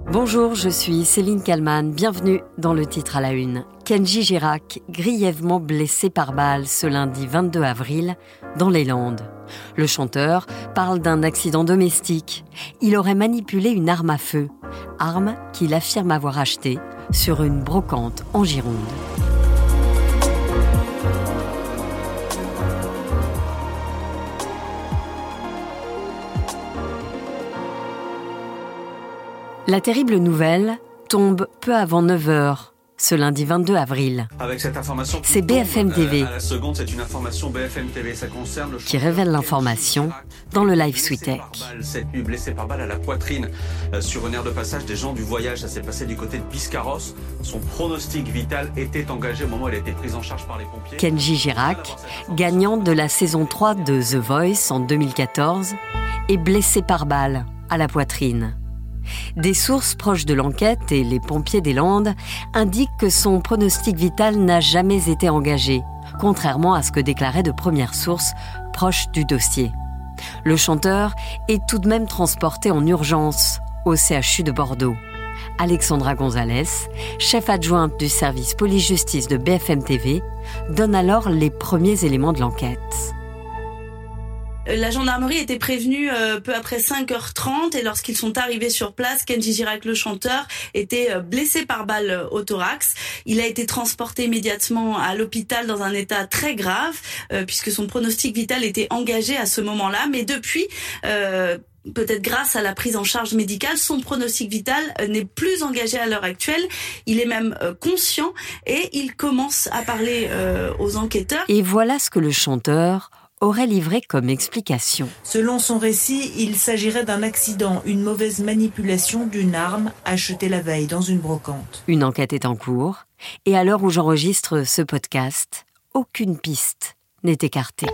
Bonjour, je suis Céline Kallmann, bienvenue dans le titre à la une. Kenji Girac, grièvement blessé par balle ce lundi 22 avril dans les Landes. Le chanteur parle d'un accident domestique. Il aurait manipulé une arme à feu, arme qu'il affirme avoir achetée sur une brocante en Gironde. La terrible nouvelle tombe peu avant 9h, ce lundi 22 avril. Avec cette information c'est BFM TV à la seconde, c'est une information BFM TV. Ça concerne le qui révèle l'information dans le live Sweetech. Cette nuit, blessé par balle à la poitrine sur une aire de passage des gens du voyage. Ça s'est passé du côté de Biscarrosse. Son pronostic vital était engagé au moment où elle a été prise en charge par les pompiers. Kenji Girac, gagnant de la saison 3 de The Voice en 2014, est blessé par balle à la poitrine. Des sources proches de l'enquête et les pompiers des Landes indiquent que son pronostic vital n'a jamais été engagé, contrairement à ce que déclaraient de premières sources proches du dossier. Le chanteur est tout de même transporté en urgence au CHU de Bordeaux. Alexandra Gonzalez, chef adjointe du service police-justice de BFM TV, donne alors les premiers éléments de l'enquête. La gendarmerie était prévenue peu après 5h30 et lorsqu'ils sont arrivés sur place, Kenji Girac, le chanteur, était blessé par balle au thorax. Il a été transporté immédiatement à l'hôpital dans un état très grave puisque son pronostic vital était engagé à ce moment-là. Mais depuis, peut-être grâce à la prise en charge médicale, son pronostic vital n'est plus engagé à l'heure actuelle. Il est même conscient et il commence à parler aux enquêteurs. Et voilà ce que le chanteur aurait livré comme explication. Selon son récit, il s'agirait d'un accident, une mauvaise manipulation d'une arme achetée la veille dans une brocante. Une enquête est en cours, et à l'heure où j'enregistre ce podcast, aucune piste n'est écartée.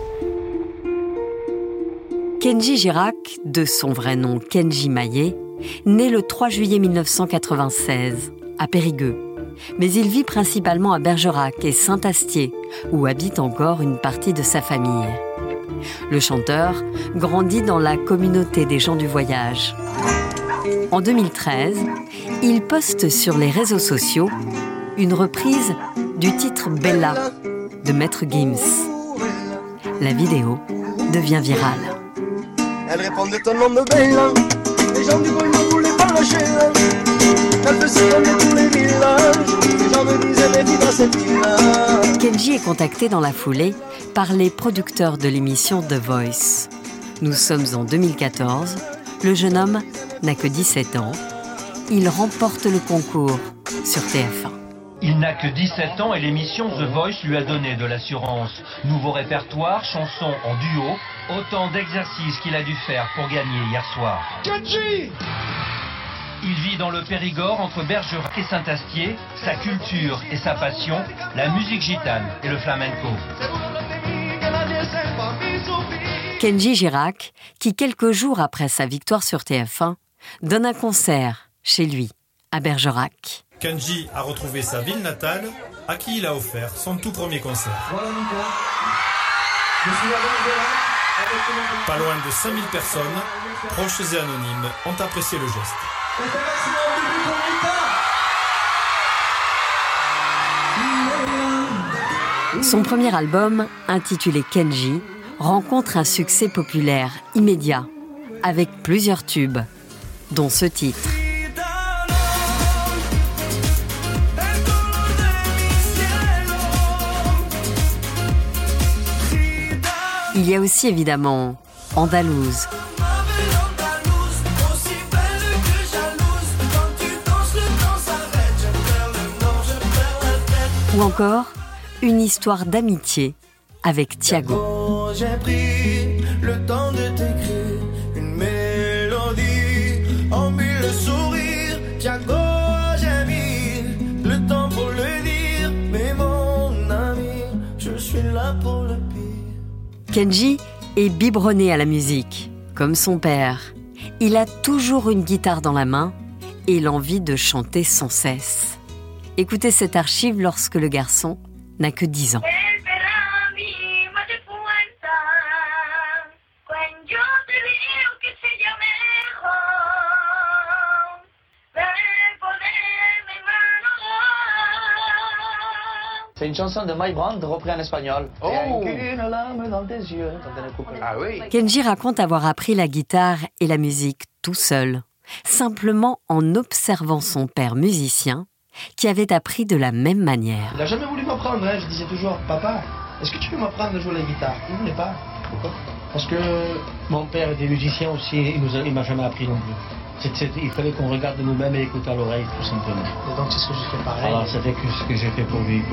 Kenji Girac, de son vrai nom Kenji Maillet, naît le 3 juillet 1996, à Périgueux. Mais il vit principalement à Bergerac et Saint-Astier, où habite encore une partie de sa famille. Le chanteur grandit dans la communauté des gens du voyage. En 2013, il poste sur les réseaux sociaux une reprise du titre Bella de Maître Gims. La vidéo devient virale. Elle répondait au nom de Bella, les gens du coin ne voulaient pas lâcher. Elle faisait connaître tous les villages, les gens me disaient mais dis dans cette ville-là. Kenji est contacté dans la foulée par les producteurs de l'émission The Voice. Nous sommes en 2014, le jeune homme n'a que 17 ans. Il remporte le concours sur TF1. Il n'a que 17 ans et l'émission The Voice lui a donné de l'assurance. Nouveau répertoire, chansons en duo, autant d'exercices qu'il a dû faire pour gagner hier soir. Kenji! Il vit dans le Périgord entre Bergerac et Saint-Astier. Sa culture et sa passion, la musique gitane et le flamenco. Kenji Girac, qui quelques jours après sa victoire sur TF1, donne un concert chez lui, à Bergerac. Kenji a retrouvé sa ville natale, à qui il a offert son tout premier concert. Voilà Nicolas, je suis à Bergerac. Pas loin de 5000 personnes, proches et anonymes, ont apprécié le geste. Son premier album, intitulé Kenji, rencontre un succès populaire immédiat, avec plusieurs tubes, dont ce titre. Il y a aussi évidemment Andalouse. Ou encore une histoire d'amitié avec Thiago. J'ai pris le temps de t'écrire une mélodie en mille sourires. Thiago, j'ai mis le temps pour le dire, mais mon ami, je suis là pour le pire. Kenji est biberonné à la musique, comme son père. Il a toujours une guitare dans la main et l'envie de chanter sans cesse. Écoutez cette archive lorsque le garçon n'a que 10 ans. C'est une chanson de My Brand reprise en espagnol. Oh. Une larme dans tes yeux. Ah oui. Kenji raconte avoir appris la guitare et la musique tout seul, simplement en observant son père musicien, qui avait appris de la même manière. Il n'a jamais voulu m'apprendre, hein. Je disais toujours, papa, est-ce que tu peux m'apprendre à jouer la guitare? Il ne voulait pas. Pourquoi? Parce que mon père était musicien aussi, il ne m'a jamais appris non plus. Il fallait qu'on regarde nous-mêmes et écouter à l'oreille, tout simplement. Et donc c'est ce que j'ai fait pareil. Alors c'est ce que j'ai fait pour lui.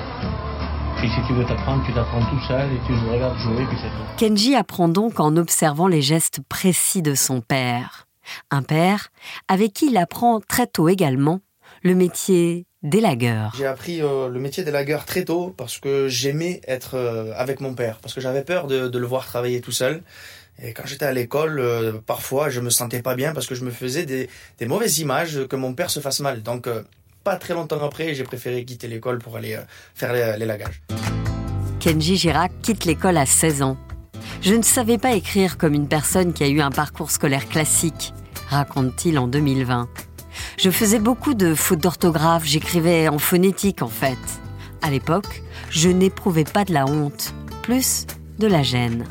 Et si tu veux t'apprendre, tu t'apprends tout seul et tu nous regardes jouer, puis c'est tout. Kenji apprend donc en observant les gestes précis de son père. Un père avec qui il apprend très tôt également le métier d'élagueur. J'ai appris le métier d'élagueur très tôt parce que j'aimais être avec mon père, parce que j'avais peur de le voir travailler tout seul. Et quand j'étais à l'école, parfois je me sentais pas bien parce que je me faisais des mauvaises images que mon père se fasse mal. Donc pas très longtemps après, j'ai préféré quitter l'école pour aller faire l'élagage. Kenji Girac quitte l'école à 16 ans. Je ne savais pas écrire comme une personne qui a eu un parcours scolaire classique, raconte-t-il en 2020. Je faisais beaucoup de fautes d'orthographe, j'écrivais en phonétique en fait. À l'époque, je n'éprouvais pas de la honte, plus de la gêne.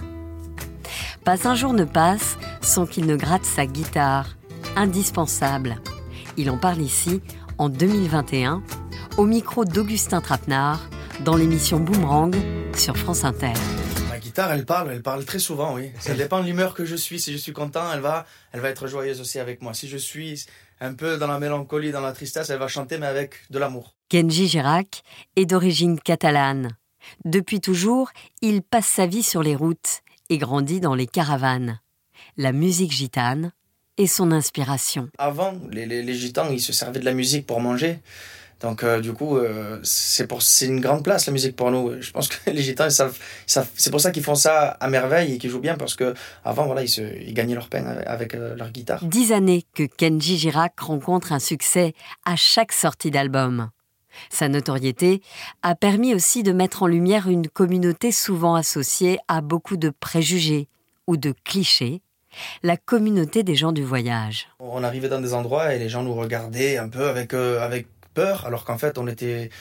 Pas un jour ne passe sans qu'il ne gratte sa guitare, indispensable. Il en parle ici, en 2021, au micro d'Augustin Trapenard, dans l'émission Boomerang sur France Inter. Ma guitare, elle parle très souvent, oui. Ça dépend de l'humeur que je suis. Si je suis content, elle va être joyeuse aussi avec moi. Si je suis un peu dans la mélancolie, dans la tristesse, elle va chanter, mais avec de l'amour. Kenji Girac est d'origine catalane. Depuis toujours, il passe sa vie sur les routes et grandit dans les caravanes. La musique gitane est son inspiration. Avant, les gitans, ils se servaient de la musique pour manger. Donc du coup, c'est une grande place la musique pour nous. Je pense que les gitans, c'est pour ça qu'ils font ça à merveille et qu'ils jouent bien, parce que avant, voilà, ils gagnaient leur pain avec leur guitare. 10 années que Kenji Girac rencontre un succès à chaque sortie d'album. Sa notoriété a permis aussi de mettre en lumière une communauté souvent associée à beaucoup de préjugés ou de clichés, la communauté des gens du voyage. On arrivait dans des endroits et les gens nous regardaient un peu avec peur, alors qu'en fait on était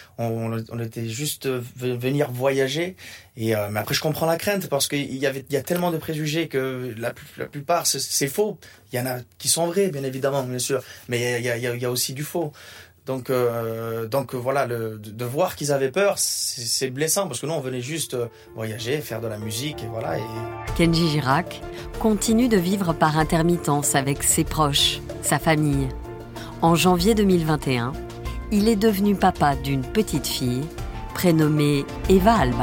juste venir voyager. Et mais après je comprends la crainte, parce qu'il y a tellement de préjugés que la plupart c'est faux. Il y en a qui sont vrais, bien évidemment, bien sûr, mais il y a aussi du faux. Donc voilà, de voir qu'ils avaient peur, c'est blessant, parce que nous on venait juste voyager, faire de la musique et voilà. Kenji Girac continue de vivre par intermittence avec ses proches, sa famille. En janvier 2021, il est devenu papa d'une petite fille prénommée Eva Alba.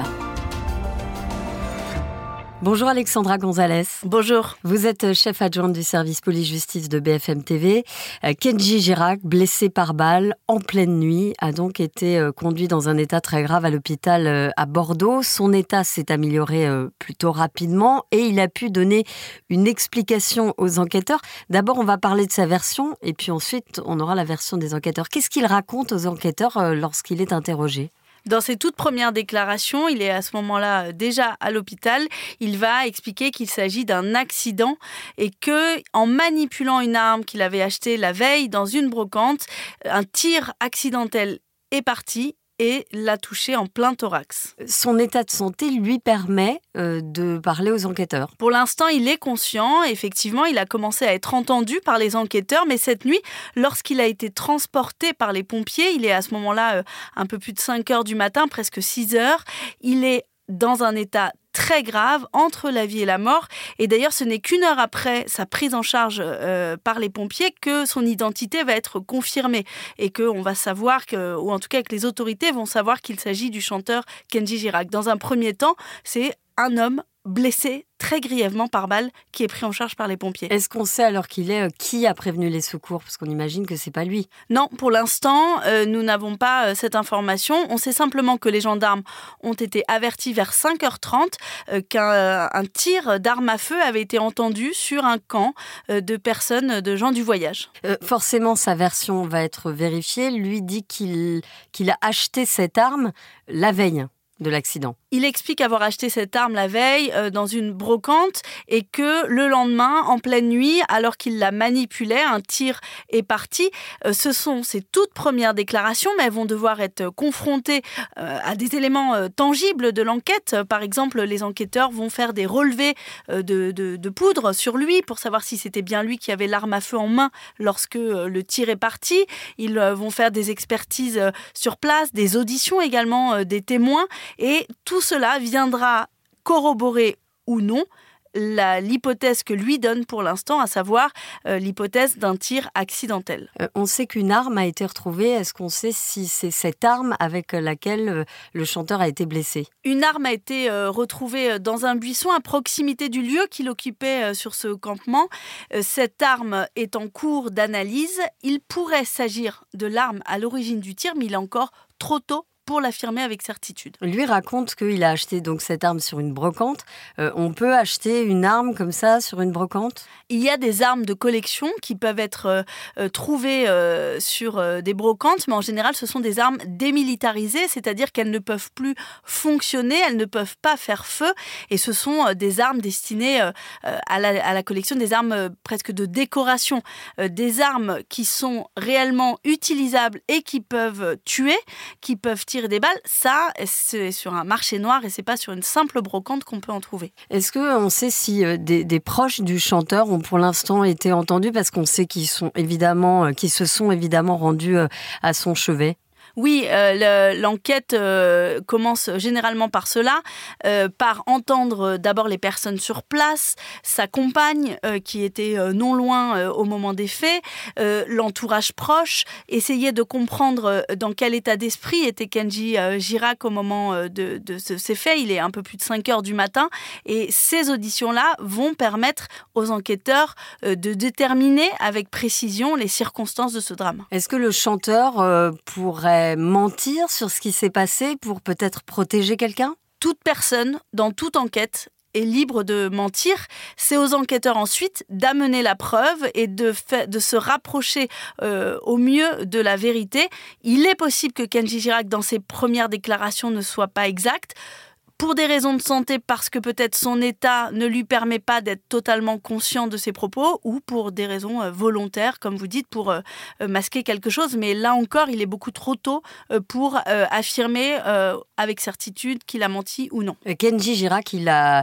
Bonjour Alexandra Gonzalez. Bonjour. Vous êtes chef adjointe du service police-justice de BFM TV. Kenji Girac, blessé par balle en pleine nuit, a donc été conduit dans un état très grave à l'hôpital à Bordeaux. Son état s'est amélioré plutôt rapidement et il a pu donner une explication aux enquêteurs. D'abord, on va parler de sa version et puis ensuite, on aura la version des enquêteurs. Qu'est-ce qu'il raconte aux enquêteurs lorsqu'il est interrogé ? Dans ses toutes premières déclarations, il est à ce moment-là déjà à l'hôpital. Il va expliquer qu'il s'agit d'un accident et que, en manipulant une arme qu'il avait achetée la veille dans une brocante, un tir accidentel est parti et l'a touché en plein thorax. Son état de santé lui permet de parler aux enquêteurs. Pour l'instant, il est conscient. Effectivement, il a commencé à être entendu par les enquêteurs, mais cette nuit, lorsqu'il a été transporté par les pompiers, il est à ce moment-là un peu plus de 5 heures du matin, presque 6 heures, il est dans un état très grave, entre la vie et la mort. Et d'ailleurs, ce n'est qu'une heure après sa prise en charge par les pompiers que son identité va être confirmée et qu'on va savoir, ou en tout cas que les autorités vont savoir qu'il s'agit du chanteur Kenji Girac. Dans un premier temps, c'est un homme blessé très grièvement par balle qui est pris en charge par les pompiers. Est-ce qu'on sait alors qu'il est qui a prévenu les secours ? Parce qu'on imagine que c'est pas lui. Non, pour l'instant, nous n'avons pas cette information. On sait simplement que les gendarmes ont été avertis vers 5h30 qu'un tir d'arme à feu avait été entendu sur un camp de personnes, de gens du voyage. Forcément, sa version va être vérifiée. Lui dit qu'il a acheté cette arme la veille. de l'accident. Il explique avoir acheté cette arme la veille dans une brocante et que le lendemain, en pleine nuit, alors qu'il la manipulait, un tir est parti. Ce sont ses toutes premières déclarations, mais elles vont devoir être confrontées à des éléments tangibles de l'enquête. Par exemple, les enquêteurs vont faire des relevés de poudre sur lui pour savoir si c'était bien lui qui avait l'arme à feu en main lorsque le tir est parti. Ils vont faire des expertises sur place, des auditions également des témoins. Et tout cela viendra corroborer ou non l'hypothèse que lui donne pour l'instant, à savoir l'hypothèse d'un tir accidentel. On sait qu'une arme a été retrouvée. Est-ce qu'on sait si c'est cette arme avec laquelle le chanteur a été blessé ? Une arme a été retrouvée dans un buisson à proximité du lieu qu'il occupait sur ce campement. Cette arme est en cours d'analyse. Il pourrait s'agir de l'arme à l'origine du tir, mais il est encore trop tôt pour l'affirmer avec certitude. Lui raconte qu'il a acheté donc cette arme sur une brocante. On peut acheter une arme comme ça sur une brocante ? Il y a des armes de collection qui peuvent être trouvées sur des brocantes, mais en général, ce sont des armes démilitarisées, c'est-à-dire qu'elles ne peuvent plus fonctionner, elles ne peuvent pas faire feu, et ce sont des armes destinées à la collection, des armes presque de décoration, des armes qui sont réellement utilisables et qui peuvent tuer, qui peuvent tirer des balles. Ça, c'est sur un marché noir et c'est pas sur une simple brocante qu'on peut en trouver. Est-ce qu'on sait si des proches du chanteur ont pour l'instant été entendus, parce qu'on sait qu'ils se sont évidemment rendus à son chevet ? Oui, l'enquête commence généralement par cela, par entendre d'abord les personnes sur place, sa compagne qui était non loin au moment des faits, l'entourage proche, essayer de comprendre dans quel état d'esprit était Kenji Girac au moment de ces faits. Il est un peu plus de 5 heures du matin et ces auditions-là vont permettre aux enquêteurs de déterminer avec précision les circonstances de ce drame. Est-ce que le chanteur pourrait mentir sur ce qui s'est passé pour peut-être protéger quelqu'un ? Toute personne, dans toute enquête, est libre de mentir. C'est aux enquêteurs ensuite d'amener la preuve et de se rapprocher au mieux de la vérité. Il est possible que Kenji Girac, dans ses premières déclarations, ne soit pas exact. Pour des raisons de santé, parce que peut-être son état ne lui permet pas d'être totalement conscient de ses propos, ou pour des raisons volontaires, comme vous dites, pour masquer quelque chose. Mais là encore, il est beaucoup trop tôt pour affirmer avec certitude qu'il a menti ou non. Kenji Girac, il a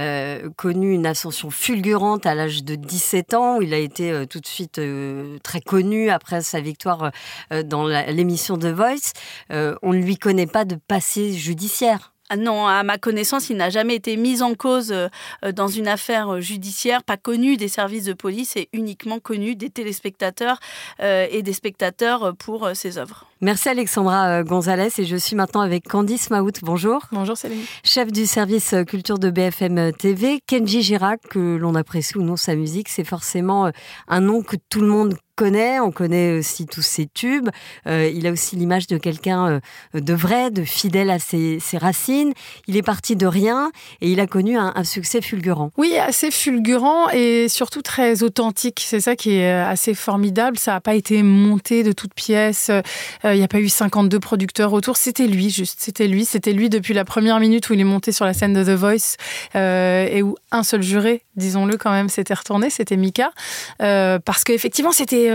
connu une ascension fulgurante à l'âge de 17 ans. Il a été tout de suite très connu après sa victoire dans l'émission The Voice. On ne lui connaît pas de passé judiciaire. Non, à ma connaissance, il n'a jamais été mis en cause dans une affaire judiciaire, pas connu des services de police et uniquement connu des téléspectateurs et des spectateurs pour ses œuvres. Merci Alexandra Gonzalez et je suis maintenant avec Candice Mahout. Bonjour. Bonjour Céline. Chef du service culture de BFM TV. Kenji Girac, que l'on apprécie ou non sa musique, c'est forcément un nom que tout le monde connaît. On connaît aussi tous ses tubes. Il a aussi l'image de quelqu'un de vrai, de fidèle à ses racines. Il est parti de rien et il a connu un succès fulgurant. Oui, assez fulgurant et surtout très authentique. C'est ça qui est assez formidable. Ça n'a pas été monté de toutes pièces. Il n'y a pas eu 52 producteurs autour. C'était lui, juste. C'était lui depuis la première minute où il est monté sur la scène de The Voice et où un seul juré, disons-le quand même, s'était retourné. C'était Mika. Parce qu'effectivement, c'était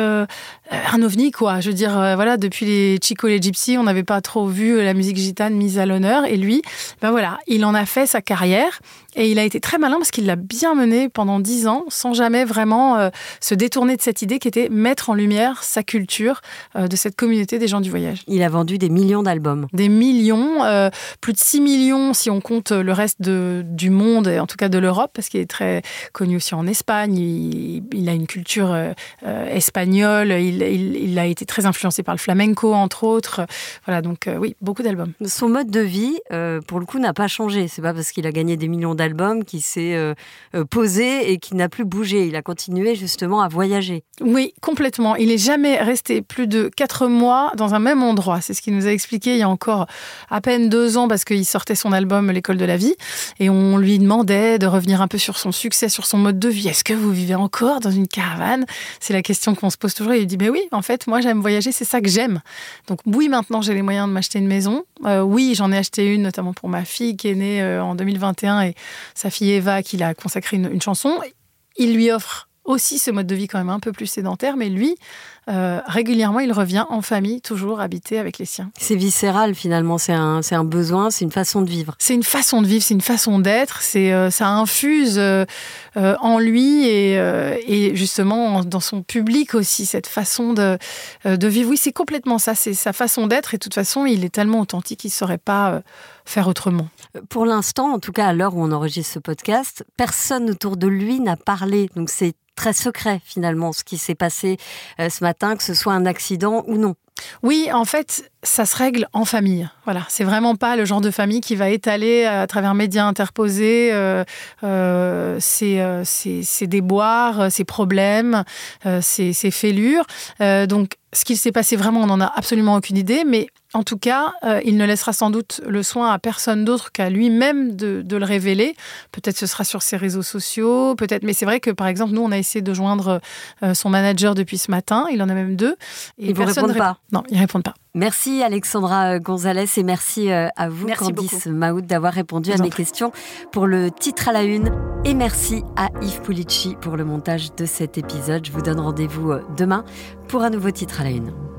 un ovni, quoi. Je veux dire, voilà, depuis les Chico et les Gypsy, on n'avait pas trop vu la musique gitane mise à l'honneur. Et lui, ben voilà, il en a fait sa carrière. Et il a été très malin parce qu'il l'a bien mené pendant 10 ans, sans jamais vraiment se détourner de cette idée qui était mettre en lumière sa culture de cette communauté des gens du voyage. Il a vendu des millions d'albums. Des millions, plus de 6 millions si on compte le reste du monde, et en tout cas de l'Europe, parce qu'il est très connu aussi en Espagne. Il a une culture espagnole, il a été très influencé par le flamenco, entre autres. Voilà, donc oui, beaucoup d'albums. Son mode de vie, pour le coup, n'a pas changé. C'est pas parce qu'il a gagné des millions d'albums qu'il s'est posé et qu'il n'a plus bougé. Il a continué justement à voyager. Oui, complètement. Il n'est jamais resté plus de 4 mois dans un même endroit. C'est ce qu'il nous a expliqué il y a encore à peine 2 ans parce qu'il sortait son album L'école de la vie et on lui demandait de revenir un peu sur son succès, sur son mode de vie. Est-ce que vous vivez encore dans une caravane ? C'est la question qu'on se pose toujours. Et il dit Mais oui, en fait, moi, j'aime voyager, c'est ça que j'aime. Donc oui, maintenant, j'ai les moyens de m'acheter une maison. Oui, j'en ai acheté une, notamment pour ma fille qui est née en 2021 et sa fille Eva, qui l'a consacré une chanson. Il lui offre aussi ce mode de vie quand même un peu plus sédentaire, mais lui, régulièrement, il revient en famille, toujours habiter avec les siens. C'est viscéral finalement, c'est un besoin, c'est une façon de vivre. C'est une façon de vivre, c'est une façon d'être, ça infuse en lui et justement dans son public aussi, cette façon de vivre. Oui, c'est complètement ça, c'est sa façon d'être et de toute façon, il est tellement authentique qu'il ne saurait pas faire autrement. Pour l'instant, en tout cas à l'heure où on enregistre ce podcast, personne autour de lui n'a parlé, donc c'est très secret finalement ce qui s'est passé ce matin, que ce soit un accident ou non. Oui, en fait, ça se règle en famille. Voilà, c'est vraiment pas le genre de famille qui va étaler à travers médias interposés ses déboires, ses problèmes, ses fêlures. Donc, ce qu'il s'est passé vraiment, on n'en a absolument aucune idée, mais en tout cas, il ne laissera sans doute le soin à personne d'autre qu'à lui-même de le révéler. Peut-être ce sera sur ses réseaux sociaux, peut-être. Mais c'est vrai que, par exemple, nous, on a essayé de joindre son manager depuis ce matin. Il en a même 2. Et ils ne vous répondent pas. Non, ils ne répondent pas. Merci Alexandra Gonzalez et merci à vous, Candice Maout, d'avoir répondu à mes questions pour le titre à la une. Et merci à Yves Pulici pour le montage de cet épisode. Je vous donne rendez-vous demain pour un nouveau titre à la une.